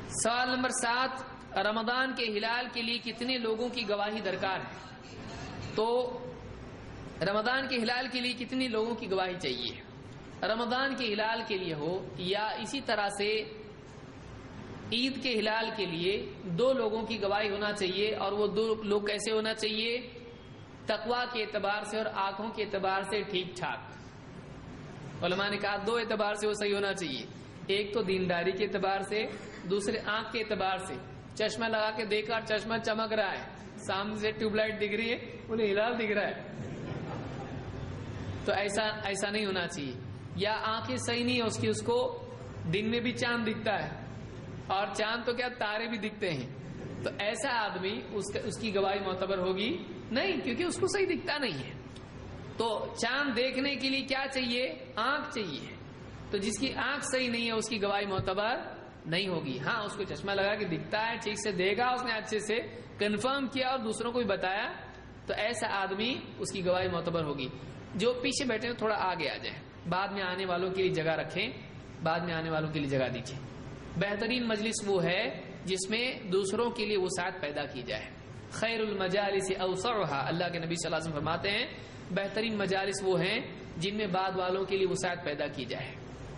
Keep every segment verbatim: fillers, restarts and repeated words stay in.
سوال نمبر سات، رمضان کے ہلال کے لیے کتنے لوگوں کی گواہی درکار ہے؟ تو رمضان کے ہلال کے لیے کتنے لوگوں کی گواہی چاہیے؟ رمضان کے ہلال کے لیے ہو یا اسی طرح سے عید کے ہلال کے لیے دو لوگوں کی گواہی ہونا چاہیے، اور وہ دو لوگ کیسے ہونا چاہیے؟ تقوی کے اعتبار سے اور آنکھوں کے اعتبار سے ٹھیک ٹھاک۔ علماء نے کہا دو اعتبار سے وہ صحیح ہونا چاہیے، ایک تو دینداری کے اعتبار سے، دوسرے آنکھ کے اعتبار سے۔ چشمہ لگا کے دیکھا چشمہ چمک رہا ہے، سامنے سے ٹیوب لائٹ دکھ رہی ہے، انہیں ہلال دکھ رہا ہے، تو ایسا ایسا نہیں ہونا چاہیے۔ یا آنکھیں صحیح نہیں ہے اس کی، اس کو دن میں بھی چاند دکھتا ہے اور چاند تو کیا تارے بھی دکھتے ہیں، تو ایسا آدمی اس کا اس کی گواہی معتبر ہوگی نہیں، کیونکہ اس کو صحیح دکھتا نہیں ہے۔ تو چاند دیکھنے کے لیے کیا چاہیے؟ آنکھ چاہیے، تو جس کی آنکھ صحیح نہیں ہے اس کی گواہی معتبر نہیں ہوگی۔ ہاں اس کو چشمہ لگا کے دکھتا ہے، ٹھیک سے دیکھا اس نے، اچھے سے کنفرم کیا اور دوسروں کو بھی بتایا، تو ایسا آدمی اس کی گواہی معتبر ہوگی۔ جو پیچھے بیٹھے ہیں تھوڑا آگے آ جائیں، بعد میں آنے والوں کے لیے جگہ رکھیں، بعد میں آنے والوں کے لیے جگہ دیجیے۔ بہترین مجلس وہ ہے جس میں دوسروں کے لیے وسعت پیدا کی جائے۔ خیر المجالس اوسعها، اللہ کے نبی صلی اللہ علیہ وسلم فرماتے ہیں بہترین مجالس وہ ہیں جن میں بعد والوں کے لیے وسعت پیدا کی جائے۔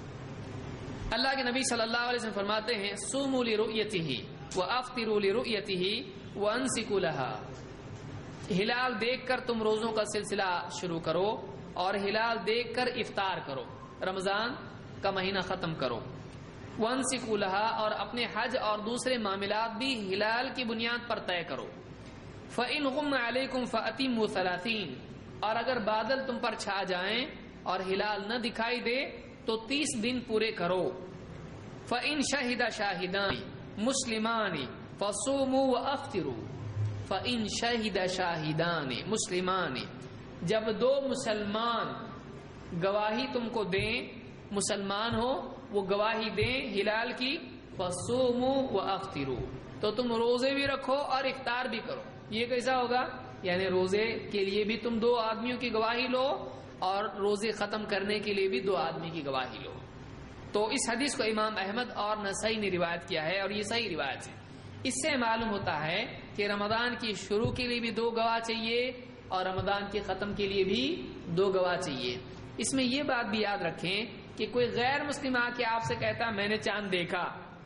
اللہ کے نبی صلی اللہ علیہ وسلم فرماتے ہیں صوموا لرؤیتہ وافطروا لرؤیتہ وانسکوا لها، ہلال دیکھ کر تم روزوں کا سلسلہ شروع کرو اور ہلال دیکھ کر افطار کرو، رمضان کا مہینہ ختم کرو۔ وانسکوا لها، اور اپنے حج اور دوسرے معاملات بھی ہلال کی بنیاد پر طے کرو۔ فإن غم علیکم فأتموا ثلاثین، اور اگر بادل تم پر چھا جائیں اور ہلال نہ دکھائی دے تو تیس دن پورے کرو۔ فإن شہد شاہدان مسلمان فصوموا وافطروا، فإن شہد شاہدان مسلمان، جب دو مسلمان گواہی تم کو دیں، مسلمان ہو وہ گواہی دیں ہلال کی، فصوموا وافطروا، تو تم روزے بھی رکھو اور افطار بھی کرو۔ یہ کیسا ہوگا؟ یعنی روزے کے لیے بھی تم دو آدمیوں کی گواہی لو اور روزے ختم کرنے کے لیے بھی دو آدمی کی گواہی لو۔ تو اس حدیث کو امام احمد اور نسائی نے روایت کیا ہے، اور یہ صحیح روایت ہے۔ اس سے معلوم ہوتا ہے کہ رمضان کی شروع کے لیے بھی دو گواہ چاہیے اور رمضان کے ختم کے لیے بھی دو گواہ چاہیے۔ اس میں یہ بات بھی یاد رکھیں کہ کوئی غیر مسلم آ کے آپ سے کہتا میں نے چاند دیکھا،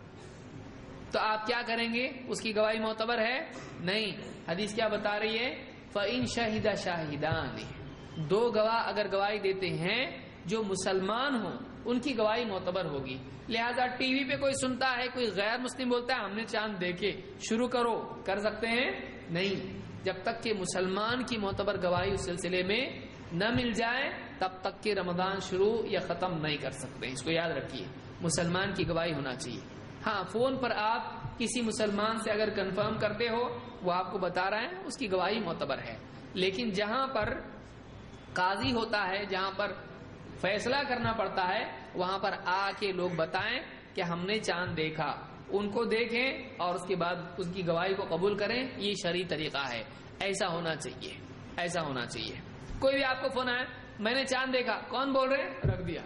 تو آپ کیا کریں گے؟ اس کی گواہی معتبر ہے نہیں۔ حدیث کیا بتا رہی ہے؟ فإن شہد شاہدان، دو گواہ اگر گواہی دیتے ہیں جو مسلمان ہوں ان کی گواہی معتبر ہوگی۔ لہذا ٹی وی پہ کوئی سنتا ہے کوئی غیر مسلم بولتا ہے ہم نے چاند دیکھے، شروع کرو، کر سکتے ہیں؟ نہیں، جب تک کہ مسلمان کی معتبر گواہی اس سلسلے میں نہ مل جائے تب تک کہ رمضان شروع یا ختم نہیں کر سکتے۔ اس کو یاد رکھیے، مسلمان کی گواہی ہونا چاہیے۔ ہاں فون پر آپ کسی مسلمان سے اگر کنفرم کرتے ہو وہ آپ کو بتا رہا ہے اس کی گواہی معتبر ہے، لیکن جہاں پر قاضی ہوتا ہے، جہاں پر فیصلہ کرنا پڑتا ہے، وہاں پر آ کے لوگ بتائیں کہ ہم نے چاند دیکھا، ان کو دیکھیں اور اس کے بعد اس کی گواہی کو قبول کریں، یہ شرعی طریقہ ہے۔ ایسا ہونا چاہیے، ایسا ہونا چاہیے۔ کوئی بھی آپ کو فون آئے میں نے چاند دیکھا، کون بول رہے؟ رکھ دیا۔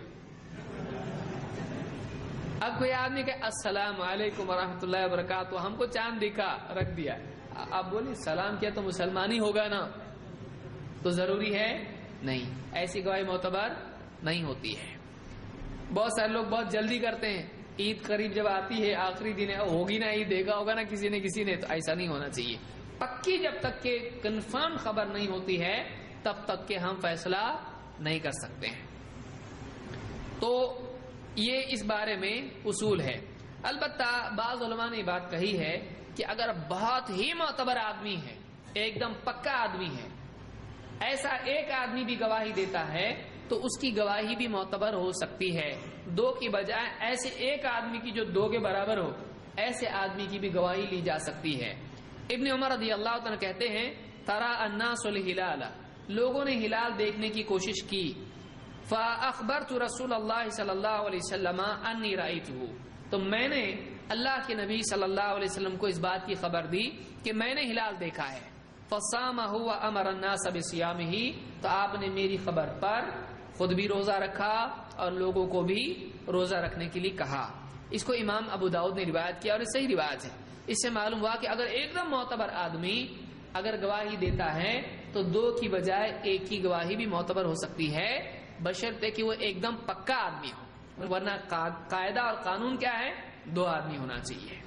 اب کوئی آدمی کہ السلام علیکم ورحمۃ اللہ وبرکاتہ، ہم کو چاند دکھا، رکھ دیا۔ اب بولی سلام کیا تو مسلمان ہی ہوگا نا، تو ضروری ہے نہیں، ایسی گواہی معتبر نہیں ہوتی ہے۔ بہت سارے لوگ بہت جلدی کرتے ہیں، عید قریب جب آتی ہے آخری دن ہے، ہوگی نا عید، دیکھا ہوگا نا کسی نے کسی نے، تو ایسا نہیں ہونا چاہیے۔ پکی جب تک کہ کنفرم خبر نہیں ہوتی ہے تب تک کہ ہم فیصلہ نہیں کر سکتے ہیں۔ تو یہ اس بارے میں اصول ہے۔ البتہ بعض علماء نے بات کہی ہے کہ اگر بہت ہی معتبر آدمی ہے، ایک دم پکا آدمی ہے، ایسا ایک آدمی بھی گواہی دیتا ہے تو اس کی گواہی بھی معتبر ہو سکتی ہے، دو کی بجائے ایسے ایک آدمی کی جو دو کے برابر ہو، ایسے آدمی کی بھی گواہی لی جا سکتی ہے۔ ابن عمر رضی اللہ عنہ کہتے ہیں ترى الناس الهلال، لوگوں نے ہلال دیکھنے کی کوشش کی، فاخبرت رسول اللہ صلی اللہ علیہ وسلم انی رأیته، تو میں نے اللہ کے نبی صلی اللہ علیہ وسلم کو اس بات کی خبر دی کہ میں نے ہلال دیکھا ہے، فصامه وامر الناس بصيامه، تو آپ نے میری خبر پر خود بھی روزہ رکھا اور لوگوں کو بھی روزہ رکھنے کے لیے کہا۔ اس کو امام ابو داؤد نے روایت کیا اور یہ صحیح روایت ہے. اس سے معلوم ہوا کہ اگر ایک دم معتبر آدمی اگر گواہی دیتا ہے تو دو کی بجائے ایک کی گواہی بھی معتبر ہو سکتی ہے، بشرطے کہ وہ ایک دم پکا آدمی ہو، ورنہ قاعدہ اور قانون کیا ہے؟ دو آدمی ہونا چاہیے.